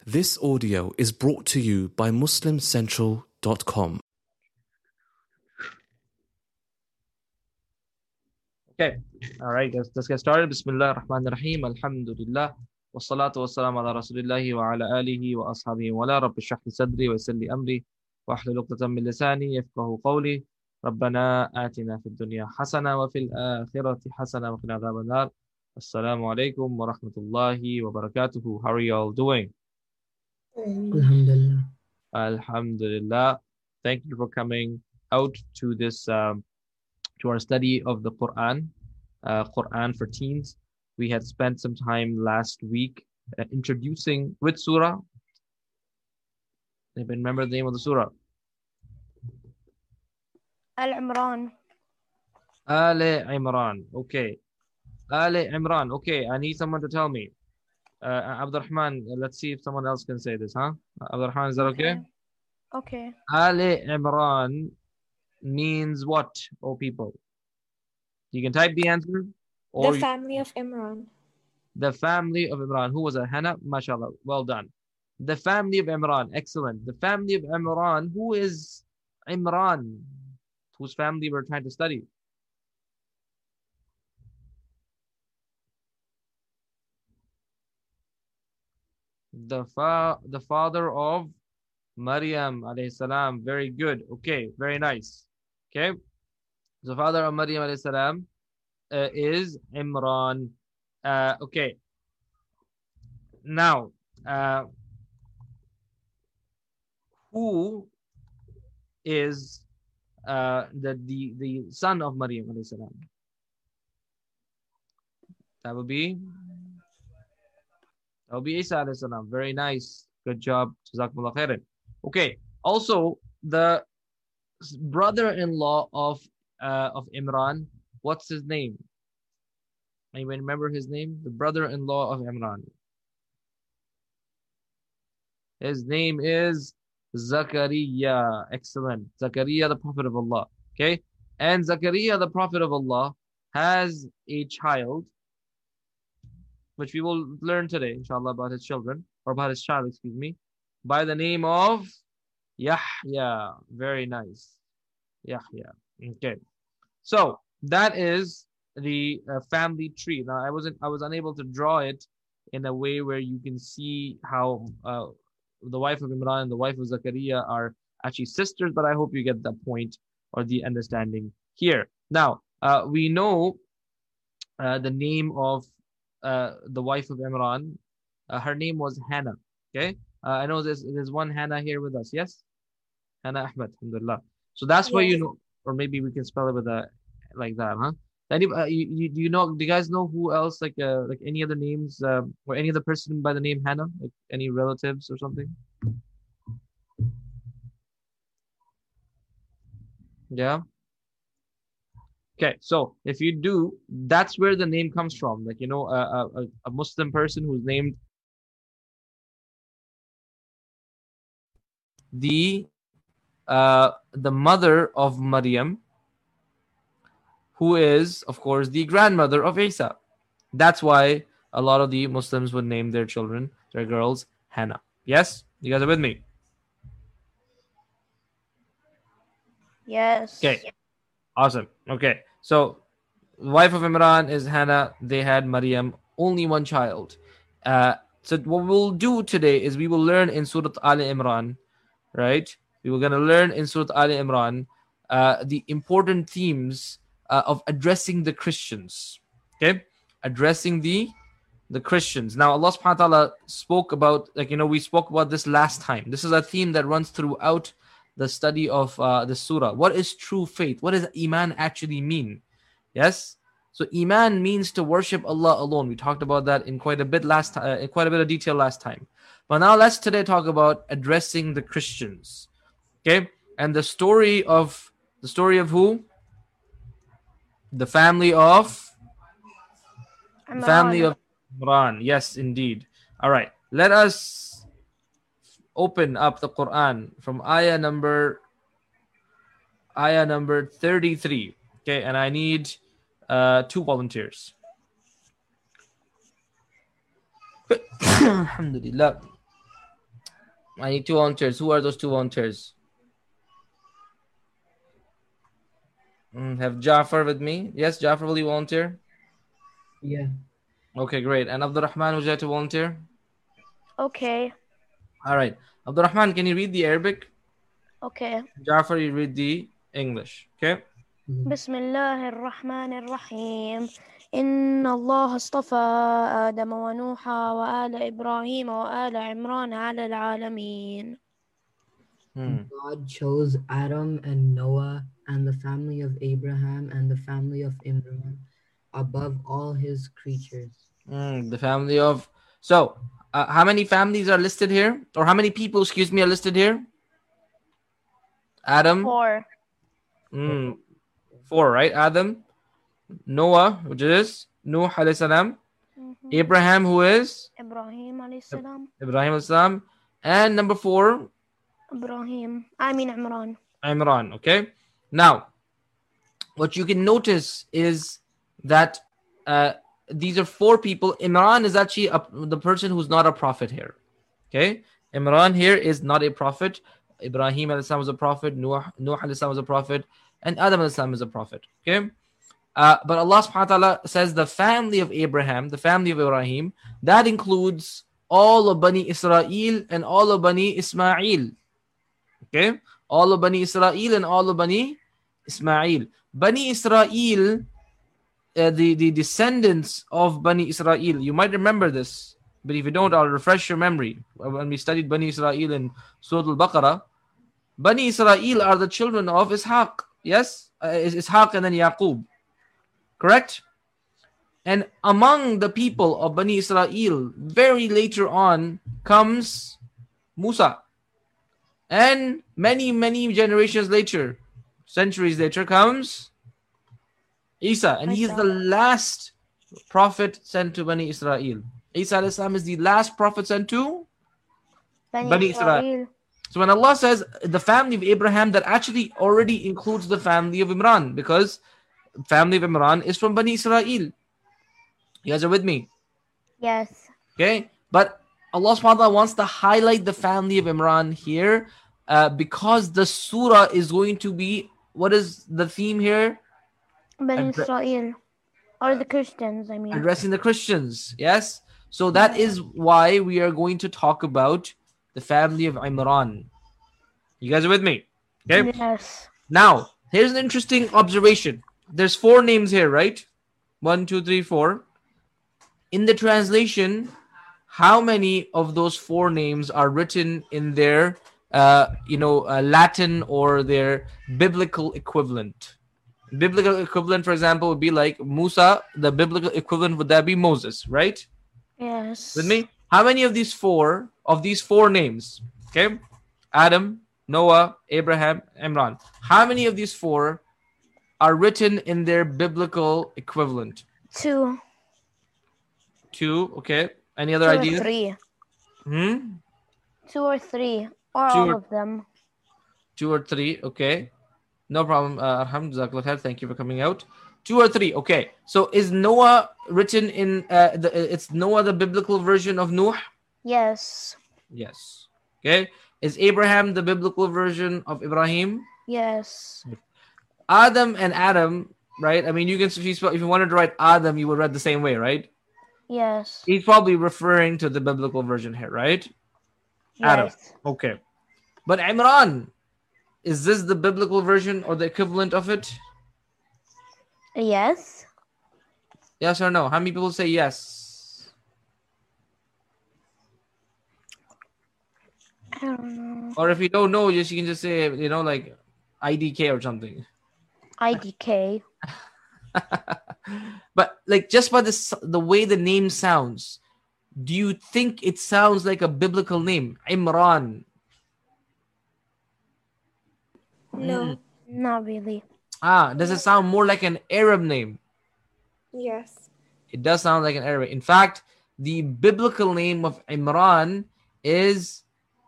This audio is brought to you by MuslimCentral.com. Okay, all right, let's get started. Bismillah ar-Rahman ar-Rahim. Alhamdulillah. Wassalatu wassalamu ala rasulillahi wa ala alihi wa ashabihi wa la rabbi shrah li sadri wa yassir li amri wa ahlul 'uqdatam min lisani yafqahu qawli. Rabbana atina fid dunya hasana wa fil akhirati hasana wa qina adhaban nar. Assalamu alaikum wa rahmatullahi wa barakatuhu. How are you all doing? Alhamdulillah. Alhamdulillah. Thank you for coming out to this to our study of the Quran, Quran for teens. We had spent some time last week introducing which surah? Anybody remember the name of the surah? Al-Imran. Al-Imran. Okay. Al-Imran. Okay, I need someone to tell me. Abdurrahman, let's see if someone else can say this, huh? Abdurrahman, is that okay? Okay. Al-Imran means what, oh people? You can type the answer. Or The family of Imran. The family of Imran. Who was it? Hannah? MashaAllah. Well done. The family of Imran. Excellent. The family of Imran. Who is Imran? Whose family we're trying to study? The father of Maryam alayhi salam. Very good. Okay, very nice. Okay. The father of Maryam alayhi salam is Imran. Okay. Now, who is the son of Maryam alayhi salam? That would be Isa alayhi salam. Very nice. Good job. Jazakumullah khairan. Okay. Also, the brother-in-law of Imran, what's his name? Anyone remember his name? The brother-in-law of Imran. His name is Zakaria. Excellent. Zakaria, the Prophet of Allah. Okay. And Zakaria, the Prophet of Allah, has a child, which we will learn today, inshallah, about his children, or about his child, excuse me, by the name of Yahya. Very nice. Yahya. Okay. So that is the family tree. Now I was unable to draw it in a way where you can see how the wife of Imran and the wife of Zakaria are actually sisters, but I hope you get the point or the understanding here. Now we know the name of the wife of Imran. Her name was Hannah. Okay. I know there's one Hannah here with us. Yes, Hannah Ahmed. Alhamdulillah. So that's why you know, or maybe we can spell it with a like that, huh? Do you know? Do you guys know who else? Like any other names or any other person by the name Hannah? Like any relatives or something? Yeah. Okay, so if you do, that's where the name comes from. Like a Muslim person who's named the mother of Maryam, who is, of course, the grandmother of Isa. That's why a lot of the Muslims would name their children, their girls, Hannah. Yes? You guys are with me? Yes. Okay. Awesome. Okay. So, the wife of Imran is Hannah. They had Maryam, only one child. So, what we'll do today is we will learn in Surah Al Imran, right? We were going to learn in Surah Al Imran the important themes of addressing the Christians. Okay? Addressing the Christians. Now, Allah subhanahu wa ta'ala spoke about, we spoke about this last time. This is a theme that runs throughout the study of the surah. What is true faith? What does Iman actually mean? Yes? So Iman means to worship Allah alone. We talked about that in quite a bit of detail last time. But now let's today talk about addressing the Christians. Okay? And the story of who? The family of Imran. Yes, indeed. All right. Let us open up the Quran from ayah number 33. Okay, and I need 2 volunteers. Alhamdulillah. I need two volunteers. Who are those two volunteers? Have Jafar with me? Yes, Jafar, will you volunteer? Yeah. Okay, great. And Abdul Rahman, would you like to volunteer? Okay. All right. Abdul Rahman, can you read the Arabic? Okay. Jafar, you read the English. Okay. بسم الله الرحمن الرحيم إن الله اصطفى آدم ونوحا وآل إبراهيم وآل عمران على العالمين. God chose Adam and Noah and the family of Abraham and the family of Imran above all his creatures. The family of. So, how many families are listed here? Or how many people, excuse me, are listed here? Adam. 4. 4, right? Adam, Noah, which is Nuh alayhi salam, Abraham, who is إبراهيم عليه السلام. Ibrahim alayhi salam, and number 4, عمران. Imran. Okay. Now, what you can notice is that these are 4 people. Imran is actually the person who's not a prophet here. Okay. Imran here is not a prophet. Ibrahim alayhi salam was a prophet. Nuh alayhi salam was a prophet. And Adam alayhi salam is a prophet. Okay. But Allah subhanahu wa ta'ala says the family of Abraham, the family of Ibrahim, that includes all of Bani Israel and all of Bani Ismail. Okay? All of Bani Israel and all of Bani Ismail. Bani Israel, the descendants of Bani Israel, you might remember this, but if you don't, I'll refresh your memory. When we studied Bani Israel in Surah Al-Baqarah, Bani Israel are the children of Ishaq. Yes? Ishaq and then Yaqub. Correct? And among the people of Bani Israel, very later on comes Musa. And many, many generations later, centuries later, comes Isa. And he is the last prophet sent to Bani Israel. Isa alayhi salam is the last prophet sent to Bani Israel. So when Allah says the family of Abraham, that actually already includes the family of Imran, because family of Imran is from Bani Israel. You guys are with me? Yes. Okay. But Allah subhanahu wa ta'ala wants to highlight the family of Imran here because the surah is going to be, what is the theme here? Bani Israel. Or the Christians, I mean. Addressing the Christians. Yes. So that is why we are going to talk about the family of Imran. You guys are with me? Okay. Yes. Now, here's an interesting observation. There's 4 names here, right? 1, 2, 3, 4. In the translation, how many of those 4 names are written in their, Latin or their biblical equivalent? Biblical equivalent, for example, would be like Musa. The biblical equivalent would that be Moses, right? Yes. With me? How many of these 4 names? Okay, Adam, Noah, Abraham, Imran. How many of these 4 are written in their biblical equivalent? 2. 2. Okay. Any other 2 or ideas? 3. 2 or 3. Or 2 all or- of them. 2 or 3. Okay. No problem. Alhamdulillah. Thank you for coming out. 2 or 3. Okay. So is Noah written in it's Noah the biblical version of Nuh? Yes. Yes. Okay. Is Abraham the biblical version of Ibrahim? Yes. Adam and Adam, right? I mean, you can, if you wanted to write Adam, you would write the same way, right? Yes. He's probably referring to the biblical version here, right? Adam. Yes. Okay. But Imran, is this the biblical version or the equivalent of it? Yes. Yes or no? How many people say yes? I don't know. Or if you don't know, you can just say, like IDK or something. IDK. But like just by the way the name sounds, do you think it sounds like a biblical name? Imran. No. Not really. Does it sound more like an Arab name? Yes. It does sound like an Arab. In fact, the biblical name of Imran is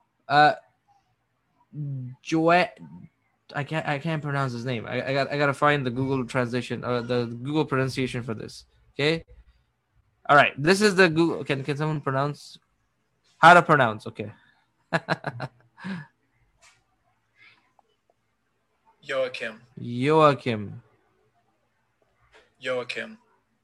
I can't pronounce his name. I gotta find the Google translation or the Google pronunciation for this. Okay. All right. This is the Google. Can someone pronounce how to pronounce? Okay. Joachim. Joachim. Joachim.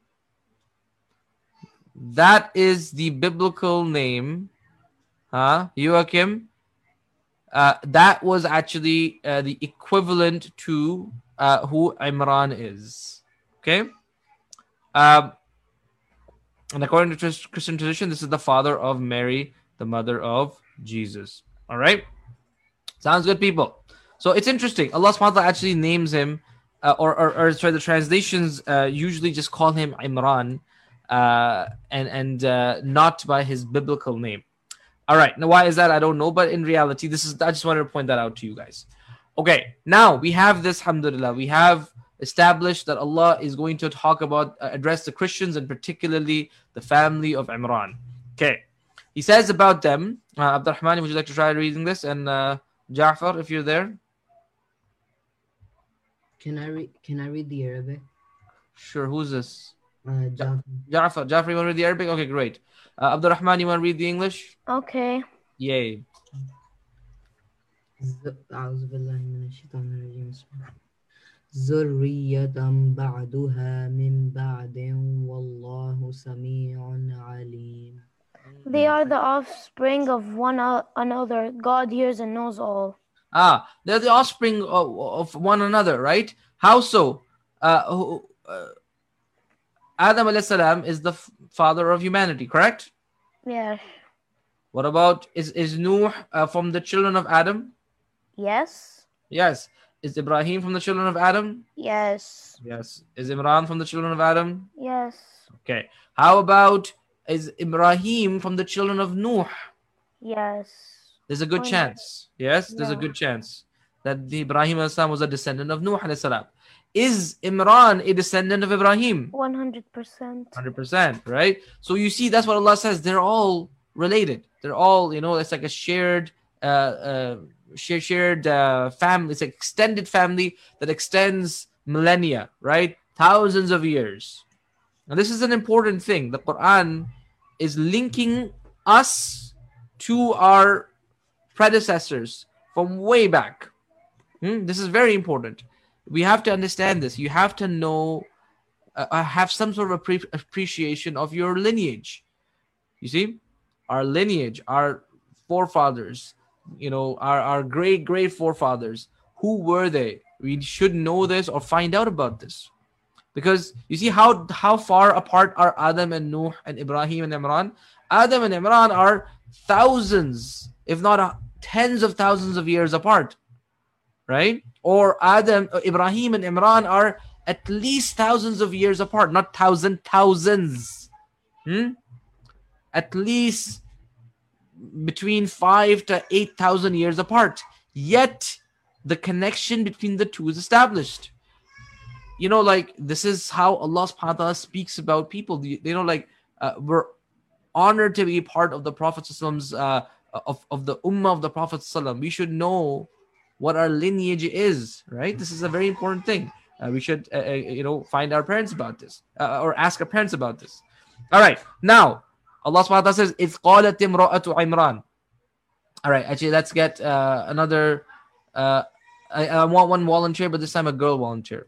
That is the biblical name. Joachim. That was actually the equivalent to who Imran is. Okay? And according to Christian tradition, this is the father of Mary, the mother of Jesus. All right? Sounds good, people. So it's interesting. Allah subhanahu wa ta'ala actually names him, or sorry, the translations usually just call him Imran, and not by his biblical name. All right. Now, why is that? I don't know. But in reality, I just wanted to point that out to you guys. Okay. Now we have this, alhamdulillah. We have established that Allah is going to talk about, address the Christians and particularly the family of Imran. Okay. He says about them, Abdurrahman, would you like to try reading this? And Ja'far, if you're there. Can I read the Arabic? Sure. Who's this? Jafar. Ja'far, you want to read the Arabic? Okay, great. Abdurrahman, you want to read the English? Okay. Yay. أعوذ بالله من الشيطان الرجيم ذرية بعدها من بعد والله سميع عليم. They are the offspring of one another. God hears and knows all. They're the offspring of one another, right? How so? Adam alayhi salam is the father of humanity, correct? Yes. What about, is Nuh from the children of Adam? Yes. Yes. Is Ibrahim from the children of Adam? Yes. Yes. Is Imran from the children of Adam? Yes. Okay. How about, is Ibrahim from the children of Nuh? Yes. There's a good chance. Yes, there's a Yeah. good chance that the Ibrahim alayhi salam was a descendant of Nuh alayhi salam. Is Imran a descendant of Ibrahim? 100%. 100%, right? So you see, that's what Allah says. They're all related. They're all, it's like a shared family. It's an extended family that extends millennia, right? Thousands of years. And this is an important thing. The Quran is linking us to our predecessors from way back. This is very important. We have to understand this. You have to know, have some sort of appreciation of your lineage. You see, our lineage, our forefathers, our great forefathers. Who were they? We should know this or find out about this, because you see how far apart are Adam and Nuh and Ibrahim and Imran. Adam and Imran are thousands, if not tens of thousands of years apart, right? Or Ibrahim and Imran are at least thousands of years apart, not thousands. At least between 5,000 to 8,000 years apart. Yet the connection between the two is established. This is how Allah subhanahu wa ta'ala speaks about people. We're honored to be part of the Prophet of the Ummah of the Prophet. We should know what our lineage is, right? This is a very important thing. We should, find our parents about this, or ask our parents about this. All right. Now, Allah subhanahu wa ta'ala says, إِذْ قَالَتِ امْرَأَةُ عِمْرَانَ. All right. Actually, let's get another. I want one volunteer, but this time a girl volunteer.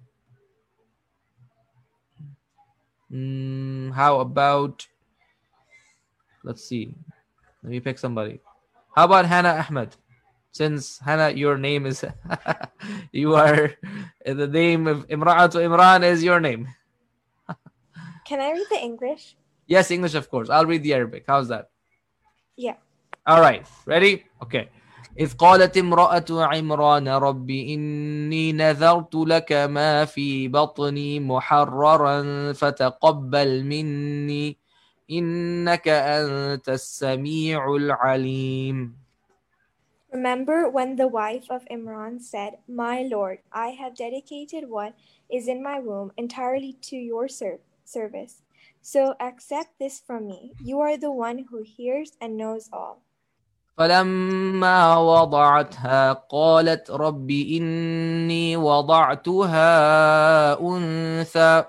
How about, let's see. Let me pick somebody. How about Hannah Ahmed? Since Hannah, your name is, you are, the name of Imra'atu Imran is your name. Can I read the English? Yes, English, of course. I'll read the Arabic. How's that? Yeah. All right. Ready? Okay. إذ قالت امرأة عمران رب إني نذرت لك ما في بطني محررا فتقبل مني إنك أنت السميع العليم. Remember when the wife of Imran said, "My Lord, I have dedicated what is in my womb entirely to your service. So accept this from me. You are the one who hears and knows all." فلما وضعتها قالت رب إني وضعتها أنثى.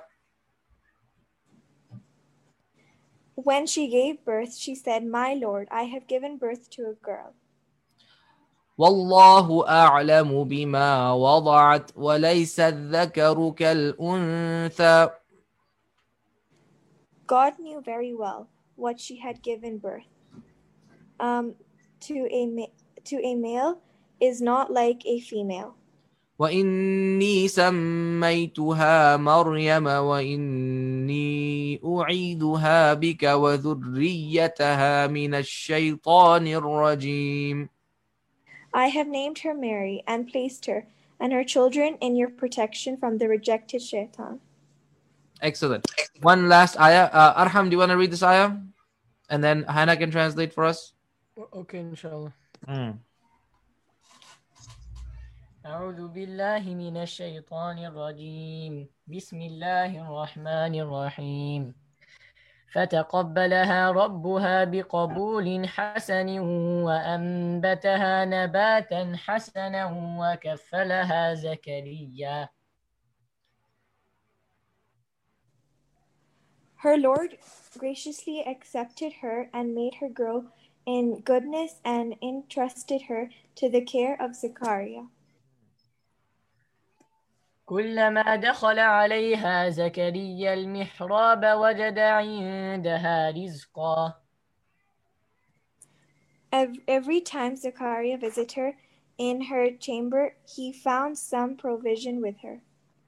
When she gave birth, she said, "My Lord, I have given birth to a girl." وَاللَّهُ أَعْلَمُ بِمَا وَضَعَتْ وَلَيْسَ الذَّكَرُ كَالْأُنثَى. God knew very well what she had given birth. To a male is not like a female. وَإِنِّي سَمَّيْتُهَا مَرْيَمَ وَإِنِّي أُعِيدُهَا بِكَ وَذُرِّيَّتَهَا مِنَ الشَّيْطَانِ الرَّجِيمِ. I have named her Mary and placed her and her children in your protection from the rejected shaitan. Excellent. One last ayah. Arham, do you want to read this ayah? And then Hannah can translate for us. Okay, inshallah. Mm. أعوذ بالله من الشيطان الرجيم بسم الله الرحمن الرحيم فتقبلها ربها بقبول حسن وأنبتها نباتا حسنا وكفلها زكريا. Her Lord graciously accepted her and made her grow in goodness and entrusted her to the care of Zechariah. كلما دخل عليها زكريا المحراب وجد عندها رزقا. Every time Zechariah visited her in her chamber, he found some provision with her.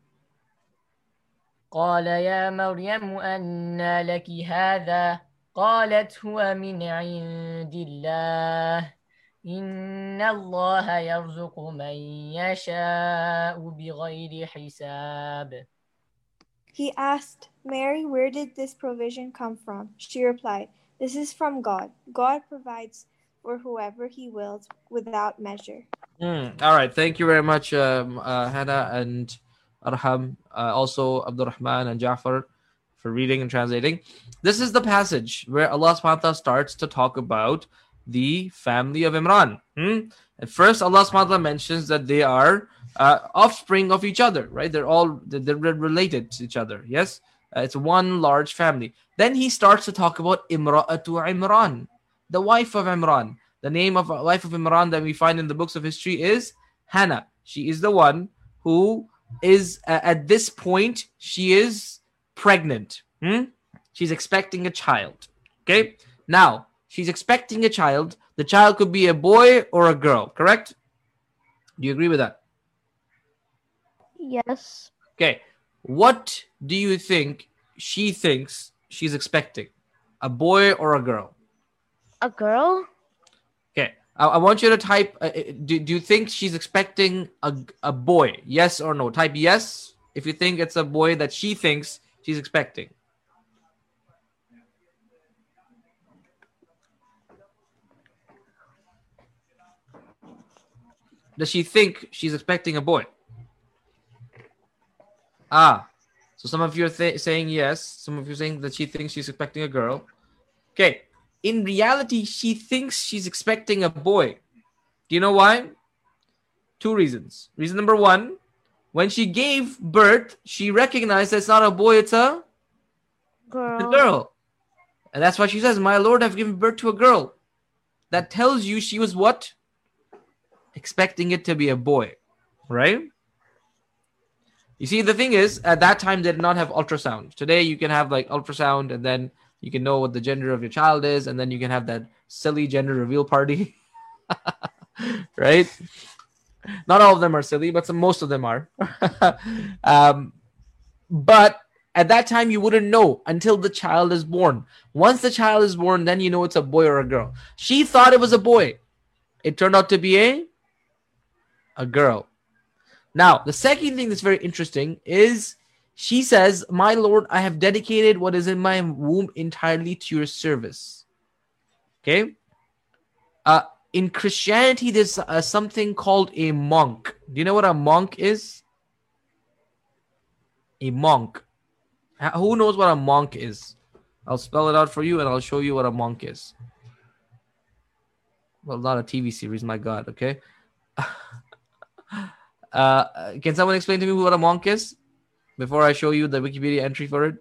قال يا مريم أنى لك هذا قالت هو من عند الله إن الله يرزق من يشاء بغير حساب. He asked, Mary, where did this provision come from? She replied, this is from God. God provides for whoever he wills without measure. All right. Thank you very much, Hannah and Arham, also Abdurrahman and Jafar for reading and translating. This is the passage where Allah subhanahu wa ta'ala starts to talk about the family of Imran. At first, Allah subhanahu wa ta'ala mentions that they are offspring of each other, right? They're related to each other. Yes, it's one large family. Then he starts to talk about Imra'atu Imran, the wife of Imran. The name of wife of Imran that we find in the books of history is Hannah. She is the one who is at this point she is pregnant. She's expecting a child. Okay, now she's expecting a child. The child could be a boy or a girl, correct? Do you agree with that? Yes. Okay, what do you think she thinks she's expecting? A boy or a girl? A girl? Okay, I want you to type, do you think she's expecting a boy? Yes or no? Type yes if you think it's a boy that she thinks she's expecting. Does she think she's expecting a boy? So some of you are saying yes. Some of you are saying that she thinks she's expecting a girl. Okay. In reality, she thinks she's expecting a boy. Do you know why? Two reasons. Reason number one, when she gave birth, she recognized that it's not a boy, it's a girl. And that's why she says, my Lord, I've given birth to a girl. That tells you she was what? Expecting it to be a boy, right? You see, the thing is, at that time, they did not have ultrasound. Today, you can have like ultrasound and then you can know what the gender of your child is, and then you can have that silly gender reveal party, right? Not all of them are silly, but most of them are. But at that time, you wouldn't know until the child is born. Once the child is born, then you know it's a boy or a girl. She thought it was a boy. It turned out to be a girl. Now, the second thing that's very interesting is she says, my Lord, I have dedicated what is in my womb entirely to your service. Okay? In Christianity, there's something called a monk. Do you know what a monk is? A monk. Who knows what a monk is? I'll spell it out for you and I'll show you what a monk is. Well, not a TV series, my God, okay? Can someone explain to me what a monk is before I show you the Wikipedia entry for it?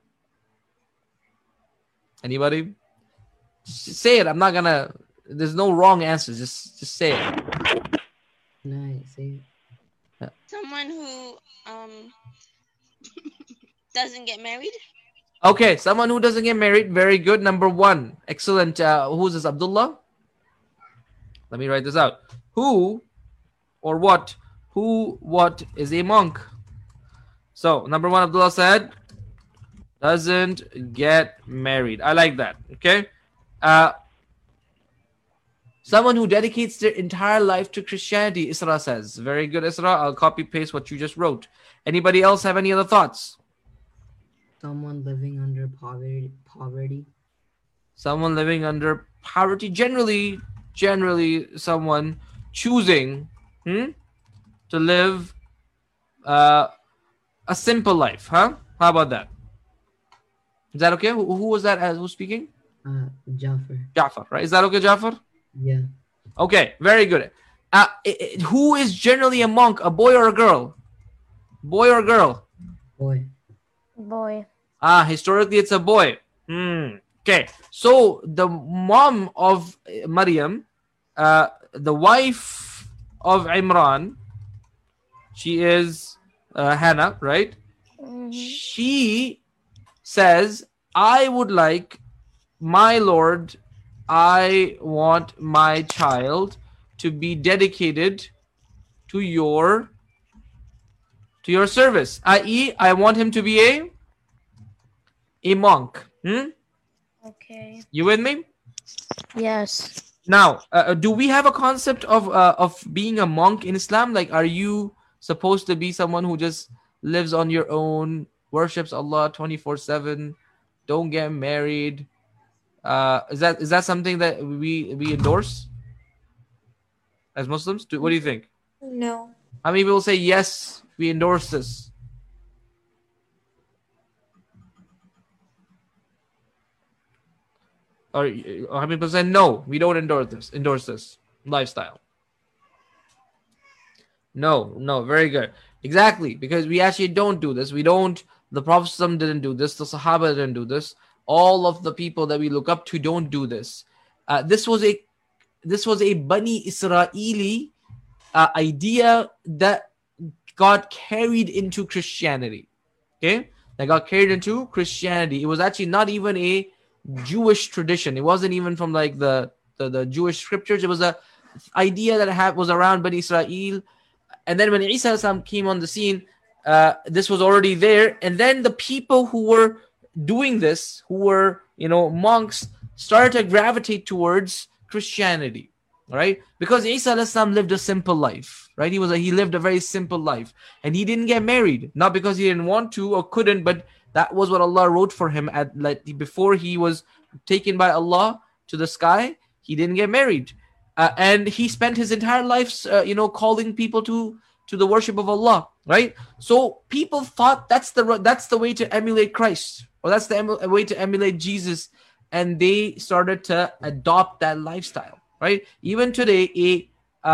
Anybody? Just say it. I'm not gonna. There's no wrong answers. Just say it. Can I say it? Someone who doesn't get married. Okay, someone who doesn't get married. Very good. Number one. Excellent. Who's this? Abdullah? Let me write this out. Who or what? Who, what is a monk? So, number one, Abdullah said, doesn't get married. I like that. Okay. Someone who dedicates their entire life to Christianity, Isra says. Very good, Isra. I'll copy paste what you just wrote. Anybody else have any other thoughts? Someone living under poverty. Someone living under poverty. Generally someone choosing to live a simple life. Huh? How about that? Is that okay? Who was that? Who's speaking? Jafar, right? Is that okay, Jafar? Yeah. Okay, very good. Who is generally a monk, a boy or a girl? Boy or girl? Boy. Boy. Historically it's a boy. Okay, so the mom of Maryam, the wife of Imran, she is Hannah, right? Mm-hmm. She says, I would like, my Lord, I want my child to be dedicated to your service, i.e., I want him to be a monk. Okay. You with me? Yes. Now, do we have a concept of being a monk in Islam? Like, are you supposed to be someone who just lives on your own, worships Allah 24/7, don't get married? Is that something that we endorse as Muslims? What do you think? No. How many people say yes, we endorse this? Or how many people say no, we don't endorse this lifestyle? No, very good. Exactly, because we actually don't do this. The Prophet didn't do this. The Sahaba didn't do this. All of the people that we look up to don't do this. This was a Bani Israeli idea that got carried into Christianity. Okay, that got carried into Christianity. It was actually not even a Jewish tradition. It wasn't even from like the Jewish scriptures. It was a idea that was around Bani Israel. And then when Isa came on the scene, this was already there. And then the people who were doing this, who were monks, started to gravitate towards Christianity, right? Because Isa lived a simple life, right? He lived a very simple life, and he didn't get married, not because he didn't want to or couldn't, but that was what Allah wrote for him before he was taken by Allah to the sky. He didn't get married, and he spent his entire life, calling people to the worship of Allah, right? So people thought that's the way to emulate Christ, or that's the way to emulate Jesus, and they started to adopt that lifestyle, right? Even today,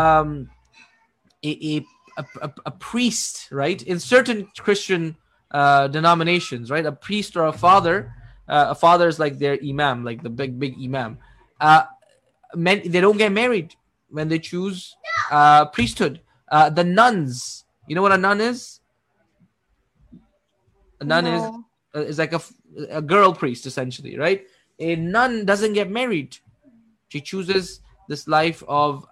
a priest, right, in certain Christian denominations, right, a priest or a father is like their imam, like the big imam. They don't get married when they choose priesthood. The nuns, you know what a nun is? A nun is like a girl priest, essentially, right? A nun doesn't get married. She chooses this life of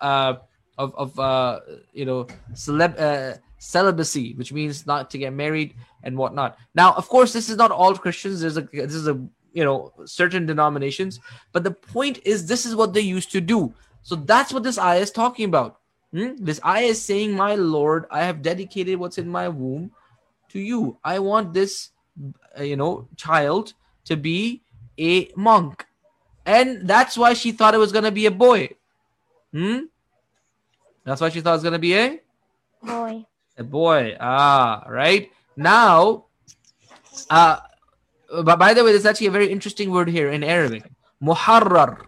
celibacy, which means not to get married and whatnot. Now, of course, this is not all Christians. This is certain denominations, but the point is, this is what they used to do. So that's what this ayah is talking about. This ayah is saying, my Lord, I have dedicated what's in my womb to you. I want this child to be a monk, and that's why she thought it was going to be a boy. That's why she thought it was going to be a boy. Right now, but by the way, there's actually a very interesting word here in Arabic. Muharrar.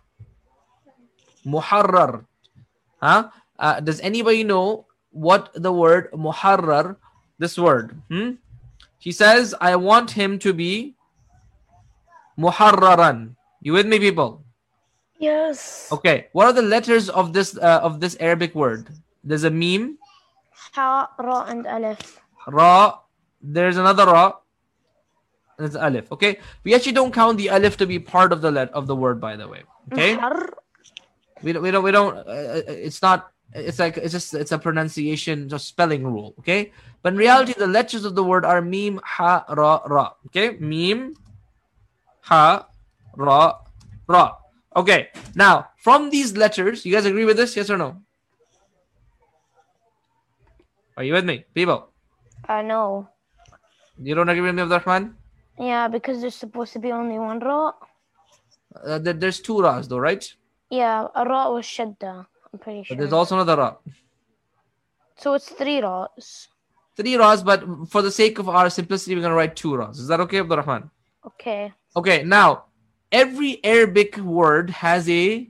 Does anybody know what the word muharrar, this word? She says, I want him to be muharraran. You with me, people? Yes. Okay. What are the letters of this Arabic word? There's a meme, Ha, Ra, and Alif. Ra, there's another Ra. It's Alif. Okay, we actually don't count the Alif to be part of the word, by the way. Okay, Har, we don't. It's not. It's a pronunciation, just spelling rule. Okay, but in reality, the letters of the word are Mim, Ha, Ra, Ra. Okay, Mim, Ha, Ra, Ra. Okay, now from these letters, you guys agree with this? Yes or no? Are you with me, people? no. You don't agree with me, Abdurrahman? Yeah, because there's supposed to be only one Ra. There's two Ra's though, right? Yeah, a Ra was Shadda. I'm pretty sure. But there's also another Ra. So it's 3 Ra's. 3 Ra's, but for the sake of our simplicity, we're going to write 2 Ra's. Is that okay, Abdurrahman? Okay. Okay, now, every Arabic word has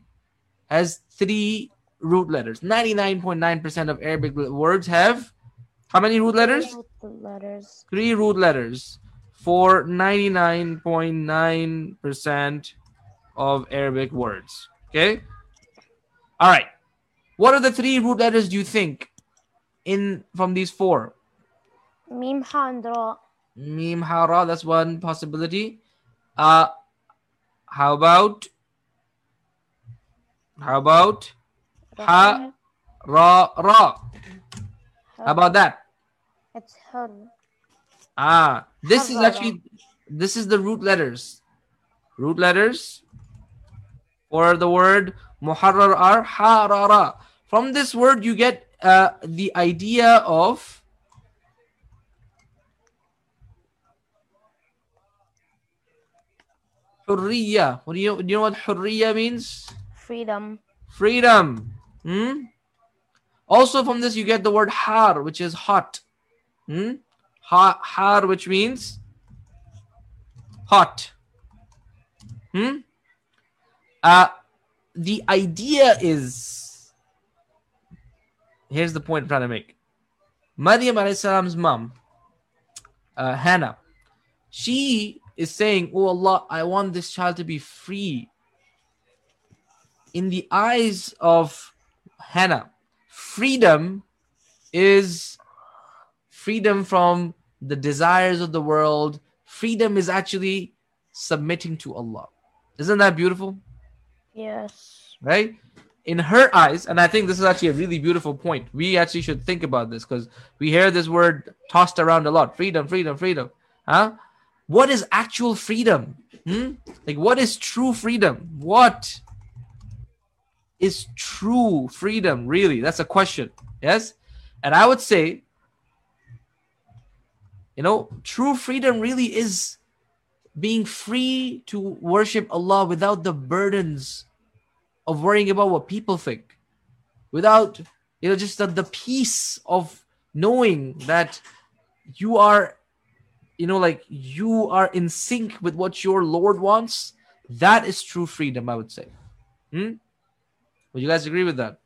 3 root letters. 99.9% of Arabic words have how many root letters? 3 root letters for 99.9% of Arabic words. Okay? All right. What are the 3 root letters do you think from these 4? Mim, Ha, and Ra. Mim, Ha, Ra, that's one possibility. How about Ha, Ra, Ra? How about that? It's Har. This is the root letters. Root letters for the word Muharrar are Ha, Ra, Ra. From this word, you get the idea of Hurriya. Do you know what Hurriya means? Freedom. Freedom. Also from this, you get the word Har, which is hot. Har, which means hot. The idea is, here's the point I'm trying to make. Maryam alayhi salam's mom, Hannah, she is saying, "Oh Allah, I want this child to be free." In the eyes of Hannah, freedom is freedom from the desires of the world. Freedom is actually submitting to Allah. Isn't that beautiful? Yes. Right? In her eyes, and I think this is actually a really beautiful point. We actually should think about this because we hear this word tossed around a lot. Freedom, freedom, freedom. What is actual freedom? Like, what is true freedom? What is true freedom, really? That's a question. Yes? And I would say, true freedom really is being free to worship Allah without the burdens of worrying about what people think, without just the peace of knowing that you are you are in sync with what your Lord wants. That is true freedom, I would say. Would you guys agree with that?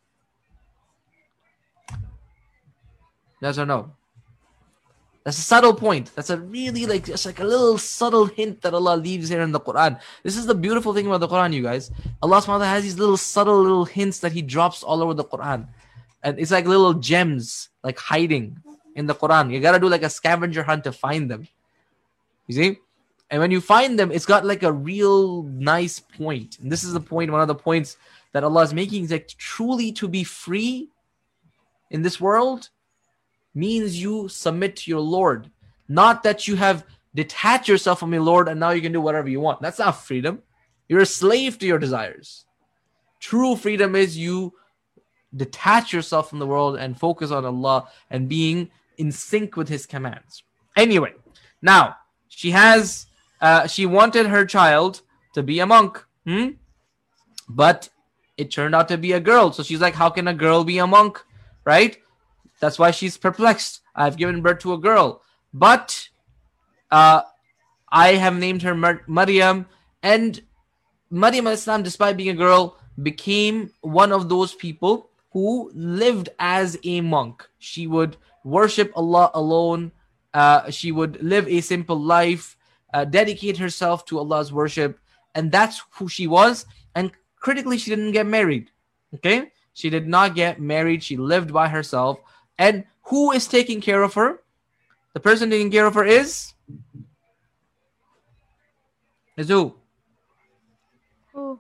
Yes or no? That's a subtle point. That's a really just like a little subtle hint that Allah leaves here in the Quran. This is the beautiful thing about the Quran, you guys. Allah subhanahu wa ta'ala has these little subtle little hints that He drops all over the Quran. And it's like little gems like hiding in the Quran. You gotta do like a scavenger hunt to find them. You see? And when you find them, it's got like a real nice point. And this is the point, one of the points that Allah is making is like truly to be free in this world means you submit to your Lord. Not that you have detached yourself from your Lord and now you can do whatever you want. That's not freedom. You're a slave to your desires. True freedom is you detach yourself from the world and focus on Allah and being in sync with His commands. Anyway, now she wanted her child to be a monk, but it turned out to be a girl. So she's like, how can a girl be a monk, right? That's why she's perplexed. I've given birth to a girl, but I have named her Maryam, and Maryam al-Islam, despite being a girl, became one of those people who lived as a monk. She would worship Allah alone. She would live a simple life, dedicate herself to Allah's worship, and that's who she was. And critically, she didn't get married. Okay? She did not get married. She lived by herself. And Who is taking care of her? The person taking care of her is who? Who?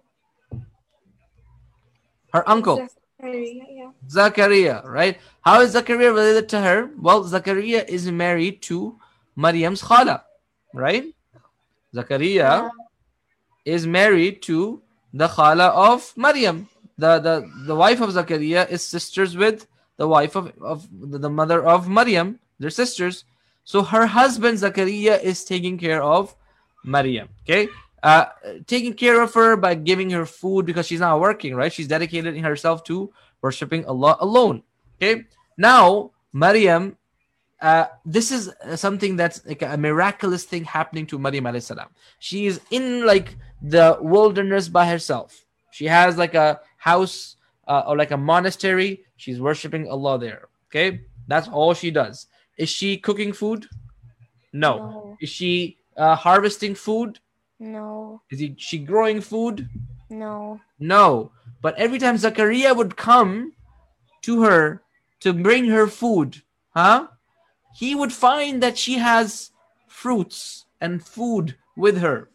Her uncle. Yeah. Zakaria, right? How is Zakaria related to her? Well, Zakaria is married to Maryam's khala, right? Zakaria Yeah. is married to the khala of Maryam. The wife of Zakaria is sisters with the wife of the mother of Maryam. They're sisters. So her husband Zakaria is taking care of Maryam. Okay. Taking care of her by giving her food because she's not working, right? She's dedicated herself to worshiping Allah alone. Okay. Now, Maryam, this is something that's like a miraculous thing happening to Maryam alayhi salam. She is in like the wilderness by herself. She has like a house or like a monastery. She's worshiping Allah there. Okay. That's all she does. Is she cooking food? No. No. Is she harvesting food? No. Is she growing food? No. No. But every time Zakaria would come to her to bring her food, he would find that she has fruits and food with her.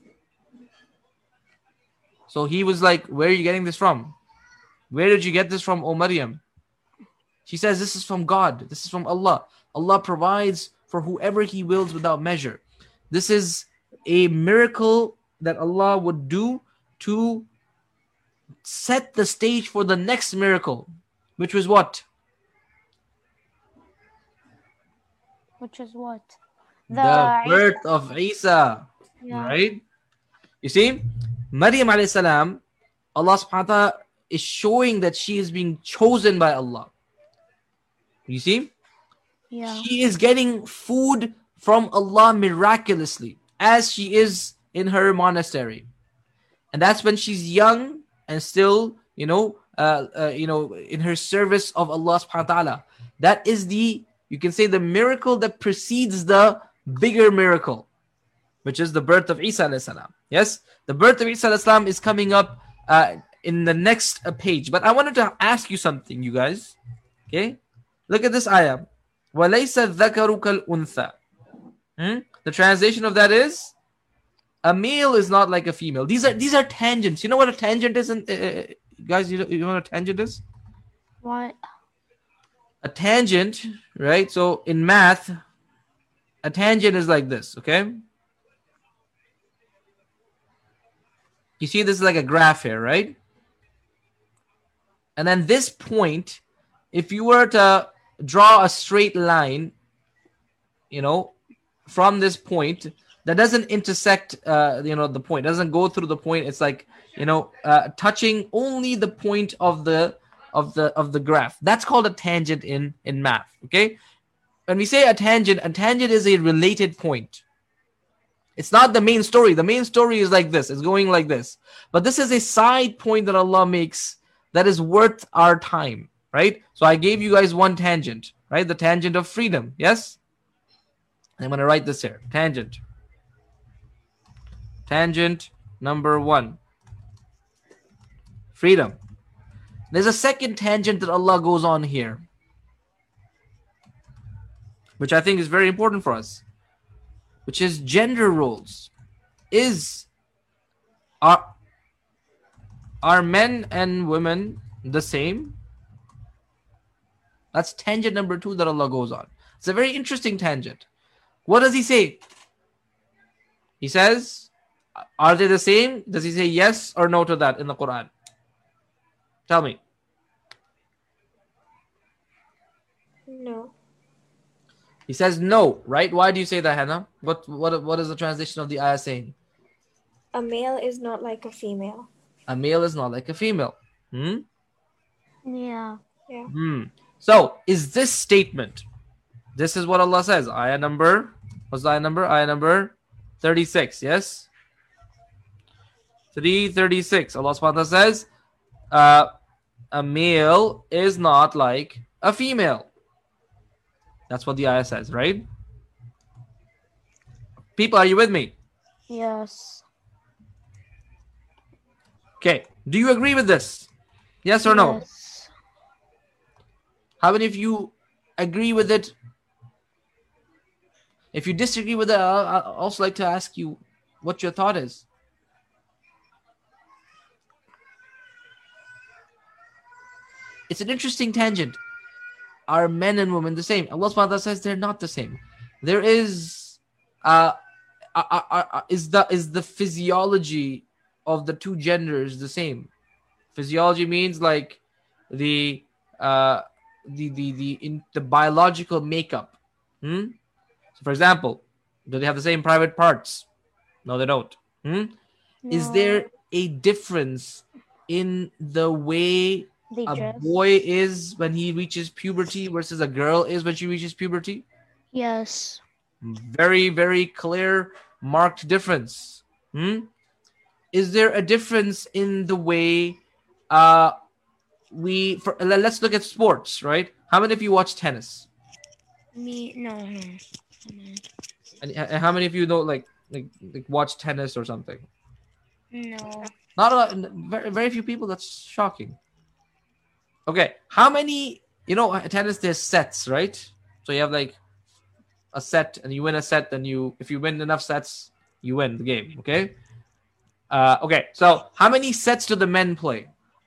So he was like, where are you getting this from? Where did you get this from, O Maryam? She says, this is from God. This is from Allah. Allah provides for whoever He wills without measure. This is a miracle that Allah would do to set the stage for the next miracle, which was what? Which is what? The birth of Isa, Yeah. right? You see, Maryam alayhi salam, Allah subhanahu wa ta'ala is showing that she is being chosen by Allah. You see? Yeah. She is getting food from Allah miraculously as she is in her monastery. And that's when she's young and still, in her service of Allah subhanahu wa ta'ala. That is you can say the miracle that precedes the bigger miracle, which is the birth of Isa alayhi salam. Yes, the birth of Isa alayhi salam is coming up in the next page. But I wanted to ask you something, you guys. Okay, look at this ayah. وَلَيْسَ الذَّكَرُ كَالْأُنْثَى. The translation of that is, a male is not like a female. These are tangents. You know what a tangent is? Guys, you know what a tangent is? What? A tangent, right? So in math, a tangent is like this, okay? You see this is like a graph here, right? And then this point, if you were to draw a straight line, from this point, that doesn't intersect, the point. It doesn't go through the point. It's like, touching only the point of the graph. That's called a tangent in math. Okay, when we say a tangent is a related point. It's not the main story. The main story is like this. It's going like this. But this is a side point that Allah makes that is worth our time, right? So I gave you guys one tangent, right? The tangent of freedom. Yes. I'm going to write this here. Tangent. Tangent number 1. Freedom. There's a second tangent that Allah goes on here, which I think is very important for us, which is gender roles. Are men and women the same? That's tangent number 2 that Allah goes on. It's a very interesting tangent. What does He say? He says, are they the same? Does He say yes or no to that in the Quran? Tell me. No. He says no, right? Why do you say that, Hannah? What is the translation of the ayah saying? A male is not like a female. A male is not like a female. Yeah. Yeah. So, is this statement, this is what Allah says. Ayah number, what's the ayah number? Ayah number 36, yes? 336. Allah subhanahu wa ta'ala says, a male is not like a female. That's what the ayah says, right? People, are you with me? Yes. Okay. Do you agree with this? Yes or no? Yes. How many of you agree with it? If you disagree with it, I'd also like to ask you what your thought is. It's an interesting tangent. Are men and women the same? Allah subhanahu wa ta'ala says they're not the same. There is the physiology of the two genders the same? Physiology means like the biological makeup. So for example, do they have the same private parts? No, they don't. No. Is there a difference in the way They a dress? boy is when he reaches puberty versus a girl is when she reaches puberty? Yes. Very, very clear, marked difference. Is there a difference in the way let's look at sports, right? How many of you watch tennis? Me, no. And how many of you know like watch tennis or something? No. Not a lot, very, very few people. That's shocking. Okay, how many, tennis, there's sets, right? So you have like a set and you win a set, and if you win enough sets, you win the game, okay? Okay, so how many sets do the men play?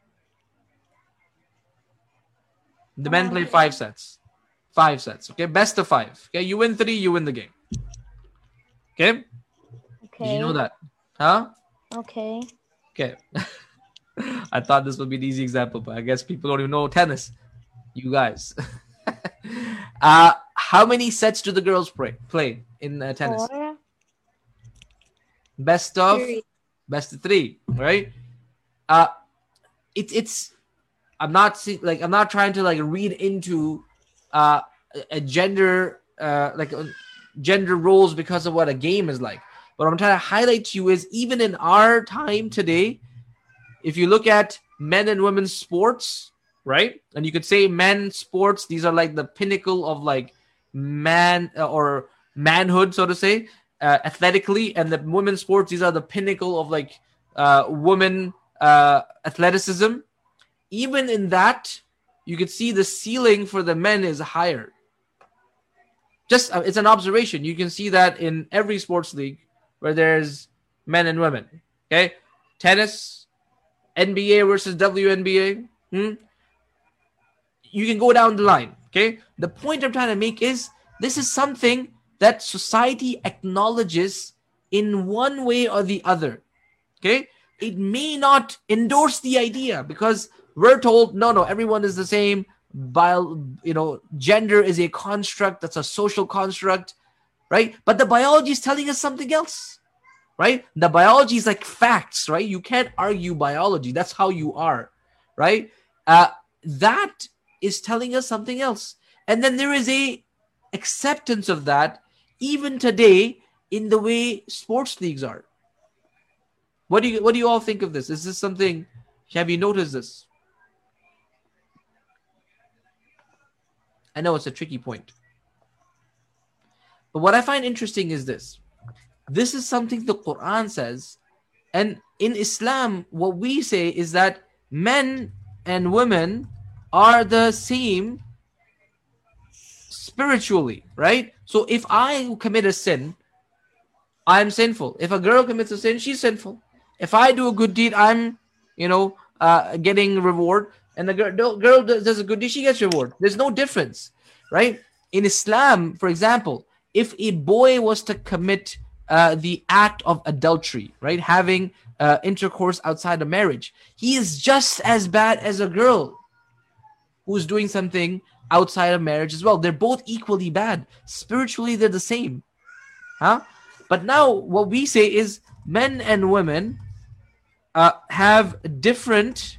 The men play 5 sets. 5 sets, okay? Best of 5. Okay, you win 3, you win the game. Okay? Okay. Did you know that? Huh? Okay. Okay. I thought this would be an easy example, but I guess people don't even know tennis. You guys. How many sets do the girls play in tennis? 4. Best of 3. Best of 3, right? It's I'm not trying to like read into a gender gender roles because of what a game is like. What I'm trying to highlight to you is even in our time today, if you look at men and women's sports, right? And you could say men's sports, these are like the pinnacle of like man or manhood, so to say, athletically, and the women's sports, these are the pinnacle of like women athleticism. Even in that, you could see the ceiling for the men is higher. Just it's an observation. You can see that in every sports league where there's men and women. Okay, tennis, NBA versus WNBA. You can go down the line. Okay, the point I'm trying to make is this is something that society acknowledges in one way or the other. Okay, it may not endorse the idea because we're told no, everyone is the same. Gender is a construct, that's a social construct, right? But the biology is telling us something else, right? The biology is like facts, right? You can't argue biology. That's how you are, right? That is telling us something else. And then there is a acceptance of that even today in the way sports leagues are. What do you all think of this? Is this something, have you noticed this? I know it's a tricky point. But what I find interesting is this. This is something the Quran says. And in Islam, what we say is that men and women are the same spiritually, right? So if I commit a sin, I'm sinful. If a girl commits a sin, she's sinful. If I do a good deed, I'm, getting reward. And the girl does a good deed, she gets reward. There's no difference, right? In Islam, for example, if a boy was to commit the act of adultery, right, having intercourse outside of marriage, he is just as bad as a girl who's doing something outside of marriage as well. They're both equally bad. Spiritually, they're the same. But now what we say is men and women have different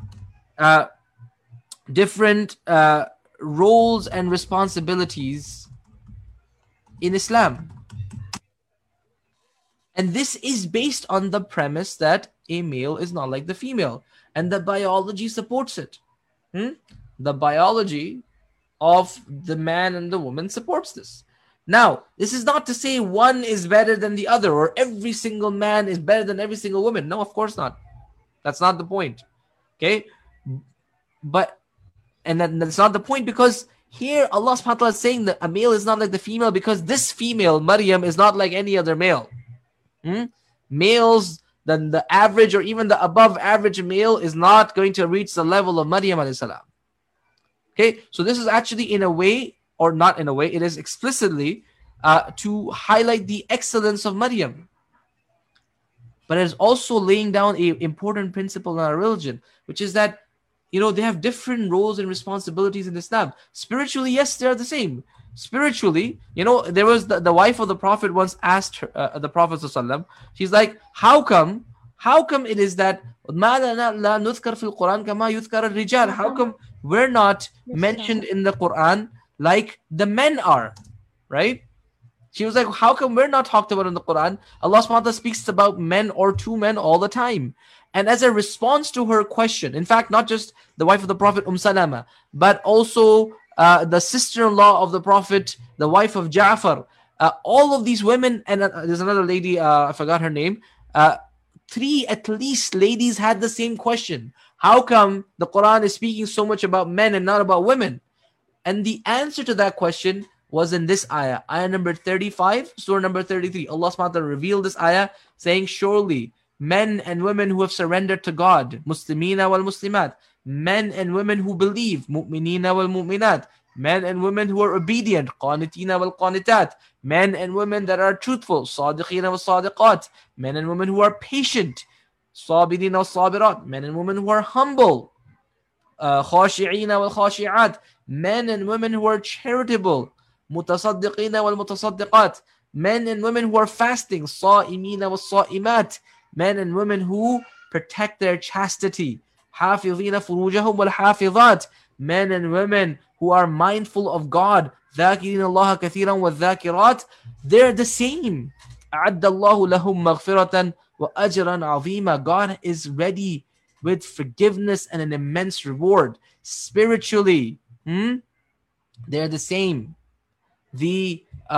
roles and responsibilities in Islam. And this is based on the premise that a male is not like the female. And the biology supports it. The biology of the man and the woman supports this. Now, this is not to say one is better than the other or every single man is better than every single woman. No, of course not. That's not the point. Okay? And that's not the point because Here, Allah subhanahu wa ta'ala is saying that a male is not like the female because this female, Maryam, is not like any other male. Males, then the average or even the above average male is not going to reach the level of Maryam alayhi salam. Okay, so this is actually in a way, or not in a way, it is explicitly to highlight the excellence of Maryam. But it is also laying down an important principle in our religion, which is that, they have different roles and responsibilities in Islam. Spiritually, yes, they are the same. Spiritually, there was the wife of the Prophet once asked the Prophet ﷺ, she's like, how come it is that how come we're not mentioned in the Quran like the men are, right? She was like, how come we're not talked about in the Quran? Allah subhanahu wa ta'ala speaks about men or two men all the time. And as a response to her question, in fact, not just the wife of the Prophet Salama, but also the sister-in-law of the Prophet, the wife of Ja'far, all of these women, and there's another lady, I forgot her name, three at least ladies had the same question. How come the Quran is speaking so much about men and not about women? And the answer to that question was in this ayah number 35, surah number 33. Allah subhanahu wa ta'ala revealed this ayah saying, surely men and women who have surrendered to God, Muslimina wal Muslimat, men and women who believe, Mu'minina wal Mu'minat, men and women who are obedient, Qanitina wal Qanitat, men and women that are truthful, Sadiqina wal Sadiqat, men and women who are patient, Sabirina wal Sabirat, men and women who are humble, Khashi'ina wal Khashi'at, men and women who are charitable, Mutasaddiqina wal Mutasaddiqat, men and women who are fasting, Sa'imina wal Sa'imat, men and women who protect their chastity, Hafidhina furujahum wal hafidhat, men and women who are mindful of God, Dhakirina Allah kathiran wa dhakirat, they're the same. A'addallahu lahum maghfiratan wa ajran azima. God is ready with forgiveness and an immense reward. Spiritually, they're the same. The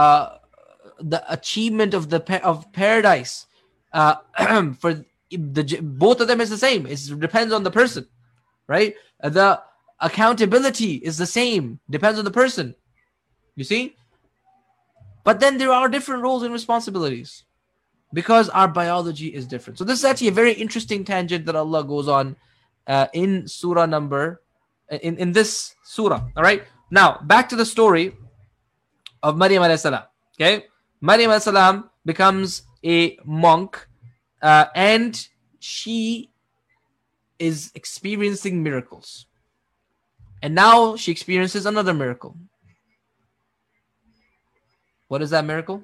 achievement of paradise for both of them is the same. It depends on the person, right? The accountability is the same, depends on the person. You see? But then there are different roles and responsibilities because our biology is different. So this is actually a very interesting tangent that Allah goes on in surah number in this surah. All right. Now back to the story of Maryam alayhi salam. Okay, Maryam alayhi salam becomes a monk, and she is experiencing miracles. And now she experiences another miracle. What is that miracle?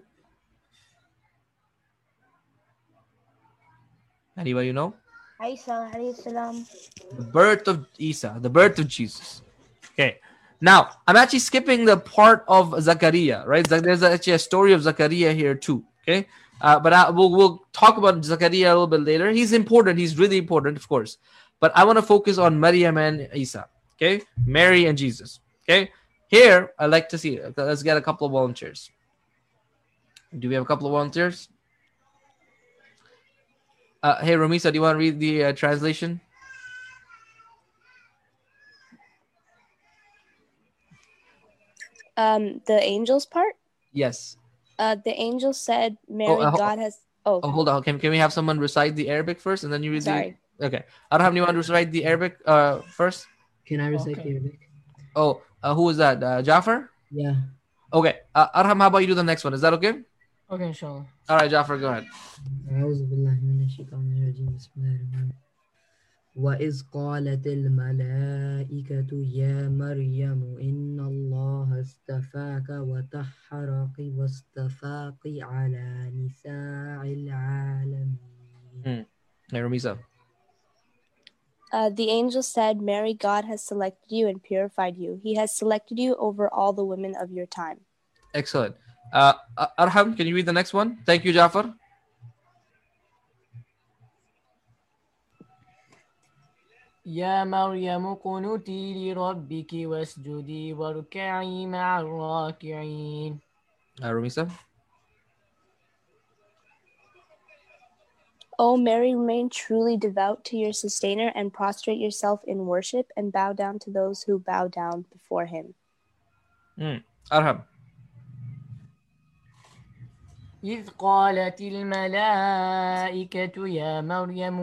Anybody know? Isa alayhi salam. The birth of Isa, the birth of Jesus. Okay. Now, I'm actually skipping the part of Zakaria, right? There's actually a story of Zakaria here too. Okay. But we'll talk about Zakaria a little bit later. He's important. He's really important, of course. But I want to focus on Maryam and Isa. Okay. Mary and Jesus. Okay. Here, I'd like to see. Let's get a couple of volunteers. Do we have a couple of volunteers? Hey, Ramisa, do you want to read the translation? The angels part? Yes. The angel said, Mary, God has... hold on. Can we have someone recite the Arabic first and then you read Sorry. Okay. I don't have anyone to recite the Arabic first? Can I recite the Arabic? Who is that? Jafar? Yeah. Okay. Arham, how about you do the next one? Is that okay? Okay, inshallah. All right, Jafar, go ahead. وَإِذْ قَالَتِ الْمَلَائِكَةُ يَا مَرْيَمُ إِنَّ اللَّهَ اسْتَفَاكَ وَطَهَّرَكِ وَاصْطَفَاكِ عَلَى نِسَاءِ الْعَالَمِينَ. Hey, Ramisa. The angel said, Mary, God has selected you and purified you. He has selected you over all the women of your time. Excellent. Arham, can you read the next one? Thank you, Jafar. يا مريم قنوتي لربك واسجدي واركعي مع الراكعين. Ramisa. O Mary, remain truly devout to your sustainer and prostrate yourself in worship and bow down to those who bow down before him. Arham. إذ قالت الملائكة يا مريم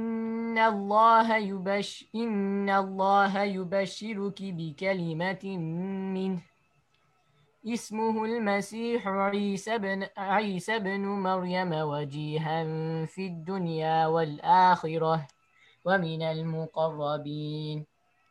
إن الله يبشرك بكلمة منه اسمه المسيح عيسى بن مريم وجيها في الدنيا والآخرة ومن المقربين.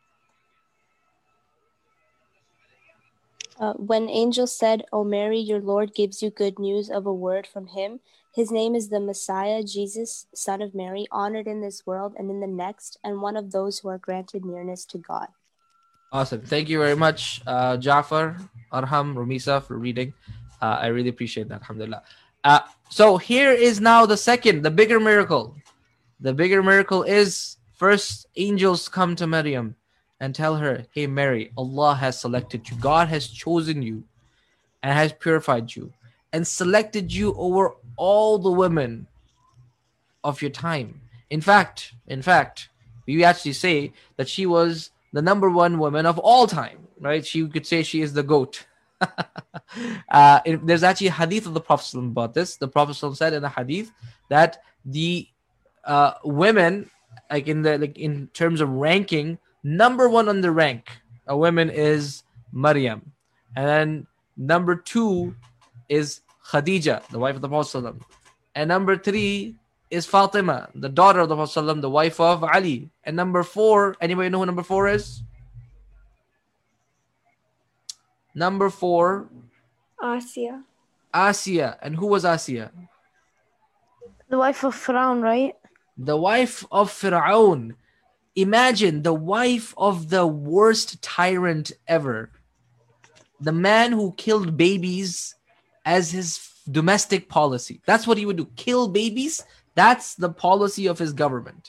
When angels said, O Mary, your Lord gives you good news of a word from him. His name is the Messiah, Jesus, son of Mary, honored in this world and in the next, and one of those who are granted nearness to God. Awesome. Thank you very much, Jafar, Arham, Rumisa, for reading. I really appreciate that. Alhamdulillah. So here is now the bigger miracle. The bigger miracle is first angels come to Maryam and tell her, hey Mary, Allah has selected you. God has chosen you and has purified you and selected you over all the women of your time. In fact, we actually say that she was the number one woman of all time, right? You could say she is the GOAT. There's actually a hadith of the Prophet about this. The Prophet said in the hadith that the women, in terms of ranking, number one on the rank, a woman is Maryam, and then number two is Khadija, the wife of the Prophet, and number three is Fatima, the daughter of the Prophet, the wife of Ali, and number four. Anybody know who number four is? Number four, Asiya. Asiya. And who was Asiya? The wife of Pharaoh, right? The wife of Fir'aun. Imagine the wife of the worst tyrant ever. The man who killed babies as his domestic policy. That's what he would do. Kill babies. That's the policy of his government.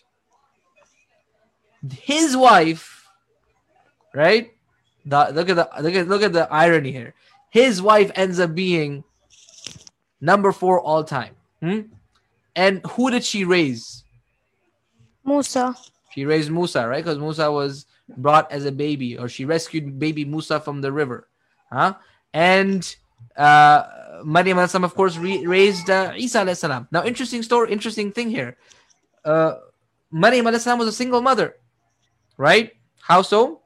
His wife, right? Look at the irony here. His wife ends up being number four all time. And who did she raise? Musa. She raised Musa, right? Because Musa was brought as a baby, or she rescued baby Musa from the river. And Maryam alayhi salam, of course, raised Isa alayhi salam. Now, interesting thing here. Maryam alayhi salam was a single mother, right? How so?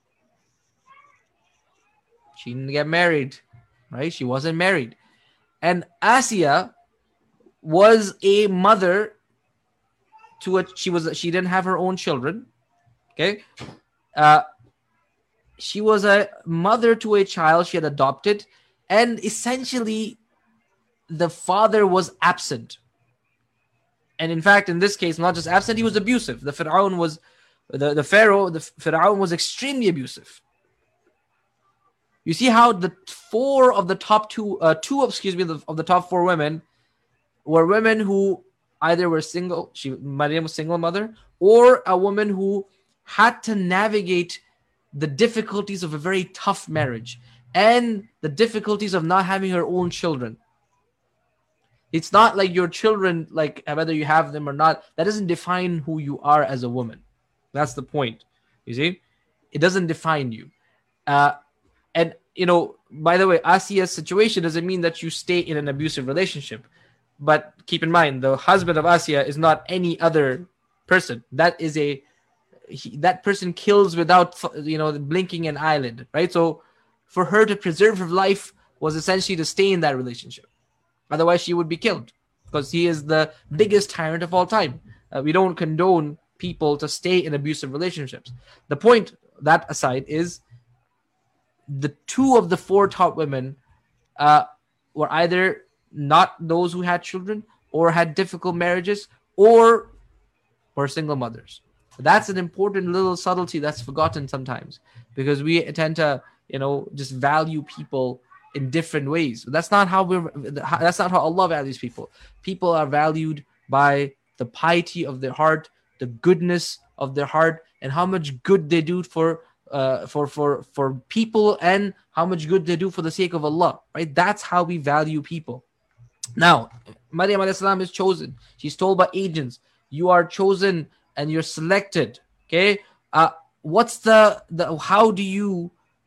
She didn't get married, right? She wasn't married. And Asiya was a mother she didn't have her own children. Okay. She was a mother to a child she had adopted, and essentially the father was absent. And in fact, in this case, not just absent, he was abusive. The Pharaoh was extremely abusive. You see how the four of the top of the top four women were women who either were single, Maryam was single mother, or a woman who had to navigate the difficulties of a very tough marriage and the difficulties of not having her own children. It's not like your children, like whether you have them or not, that doesn't define who you are as a woman. That's the point. You see? It doesn't define you. And, by the way, Asiya's situation doesn't mean that you stay in an abusive relationship. But keep in mind, the husband of Asiya is not any other person. That person kills without, blinking an eyelid, right? So for her to preserve her life was essentially to stay in that relationship. Otherwise, she would be killed because he is the biggest tyrant of all time. We don't condone people to stay in abusive relationships. The point, that aside, is the two of the four top women were either not those who had children or had difficult marriages or were single mothers. That's an important little subtlety that's forgotten sometimes because we tend to, just value people in different ways. That's not how Allah values people. People are valued by the piety of their heart, the goodness of their heart, and how much good they do for people and how much good they do for the sake of Allah, right? That's how we value people. Now, Maryam alayhi salam is chosen. She's told by agents, you are chosen and you're selected. Okay. How do you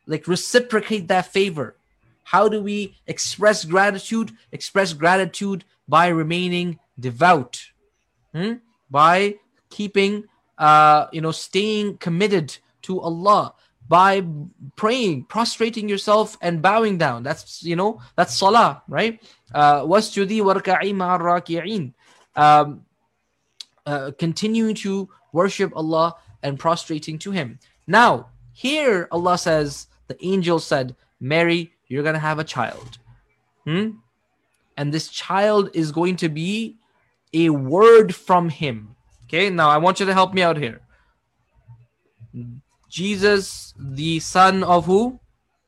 like reciprocate that favor? How do we express gratitude? Express gratitude by remaining devout, by keeping, staying committed to Allah, by praying, prostrating yourself and bowing down. That's salah, right? Wasjudi warka'i ma'ar raki'in. Continuing to worship Allah and prostrating to Him. Now, here Allah says, the angel said, Mary, you're going to have a child. And this child is going to be a word from Him. Okay, now I want you to help me out here. Jesus, the son of who?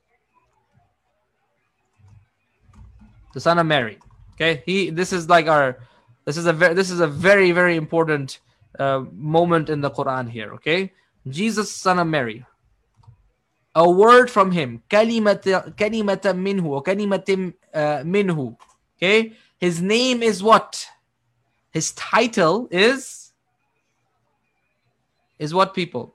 The son of Mary. Okay, this is a very, very important moment in the Quran here. Okay, Jesus, son of Mary. A word from Him. Kalimata minhu, or kalimatim minhu. Okay, His name is what? His title is what, people?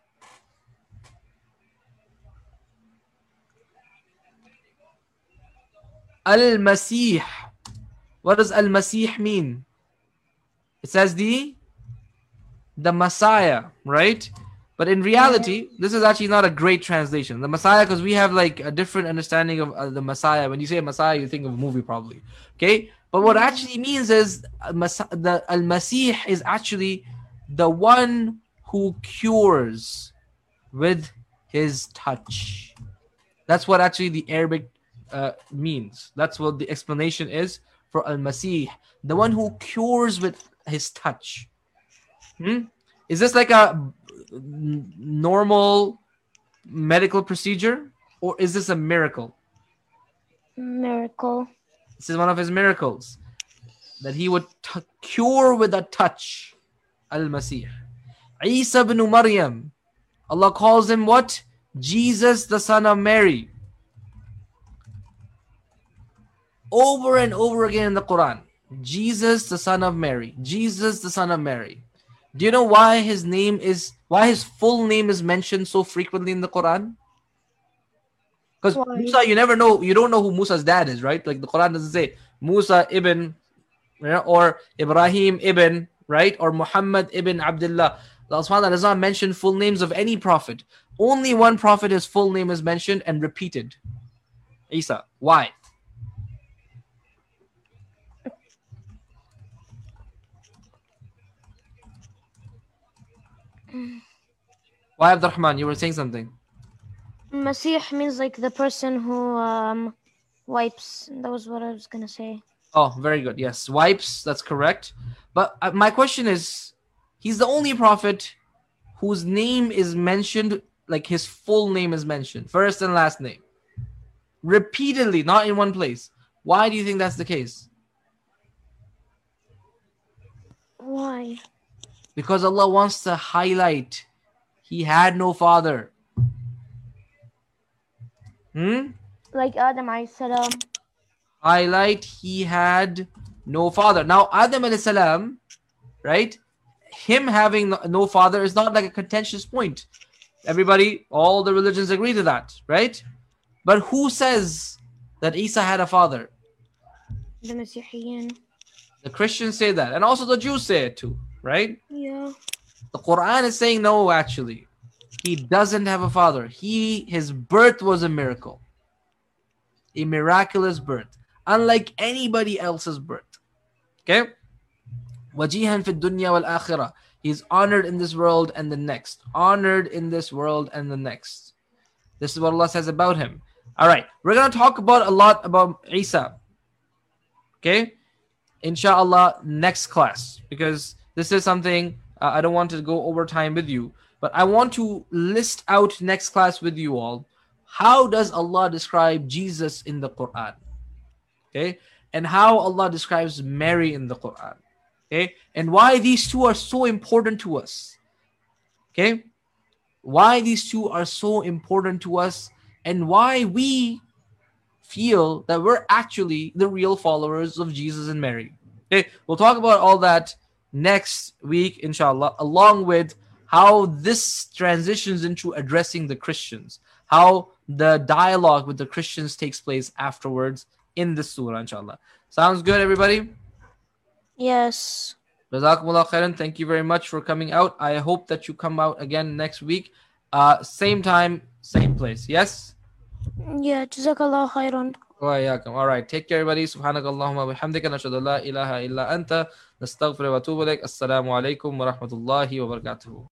Al-Masih. What does Al-Masih mean? It says the Messiah, right? But in reality, this is actually not a great translation. The Messiah, because we have like a different understanding of the Messiah. When you say Messiah, you think of a movie probably. Okay? But what actually means is the Al-Masih is actually the one who cures with his touch. That's what actually the Arabic means. That's what the explanation is for Al-Masih, the one who cures with his touch. Is this like a normal medical procedure, or is this a miracle? Miracle. This is one of his miracles, that he would cure with a touch. Al-Masih. Isa ibn Maryam, Allah calls him what? Jesus, the son of Mary. Over and over again in the Quran. Jesus, the son of Mary. Jesus, the son of Mary. Do you know why his full name is mentioned so frequently in the Quran? Because Musa, you don't know who Musa's dad is, right? Like the Quran doesn't say Musa ibn, or Ibrahim ibn, right? Or Muhammad ibn Abdullah. Allah subhanahu wa ta'ala does not mention full names of any prophet. Only one prophet, his full name is mentioned and repeated. Isa. Why? Why, Abdurrahman? You were saying something. Masih means like the person who wipes. That was what I was gonna say. Oh, very good. Yes, wipes. That's correct. But my question is, he's the only prophet whose name is mentioned, like his full name is mentioned, first and last name, repeatedly, not in one place. Why do you think that's the case? Why? Because Allah wants to highlight he had no father. Like Adam alayhi salam. Highlight he had no father. Now Adam alayhi salam, right? Him having no father is not like a contentious point. Everybody, all the religions agree to that, right? But who says that Isa had a father? The Masihiyin. The Christians say that, and also the Jews say it too, right? Yeah. The Quran is saying no, actually. He doesn't have a father. His birth was a miracle. A miraculous birth. Unlike anybody else's birth. Okay? Wajihan fi dunya wal akhirah. He's honored in this world and the next. Honored in this world and the next. This is what Allah says about him. Alright, we're going to talk a lot about Isa. Okay? Inshallah, next class. Because this is something I don't want to go over time with you. But I want to list out next class with you all. How does Allah describe Jesus in the Quran? Okay? And how Allah describes Mary in the Quran. Okay? And why these two are so important to us. Okay? Why these two are so important to us, and why we feel that we're actually the real followers of Jesus and Mary. Okay? We'll talk about all that next week, inshallah, along with how this transitions into addressing the Christians. How the dialogue with the Christians takes place afterwards in this surah, inshallah. Sounds good, everybody? Yes. Jazakumullah khairan. Thank you very much for coming out. I hope that you come out again next week. Same time, same place. Yes? Yeah, Jazakallah khairan. All right. Take care, everybody. Subhanakallahumma bihamdika nashhadu an la ilaha illa anta nastaghfiruka wa atubu ilaik. Assalamu alaikum wa rahmatullahi wa barakatuh.